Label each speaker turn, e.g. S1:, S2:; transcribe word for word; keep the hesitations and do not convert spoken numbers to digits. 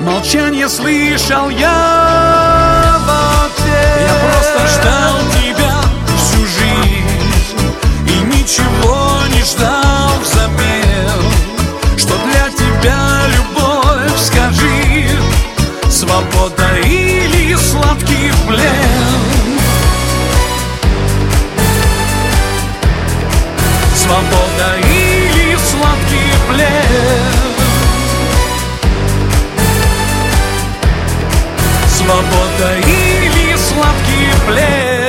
S1: молчание слышал я в ответ.
S2: Я просто ждал тебя всю жизнь и ничего не ждал взамен. Что для тебя любовь, скажи, свобода или сладкий плен? Свобода или сладкий плен? Свобода или сладкий плен?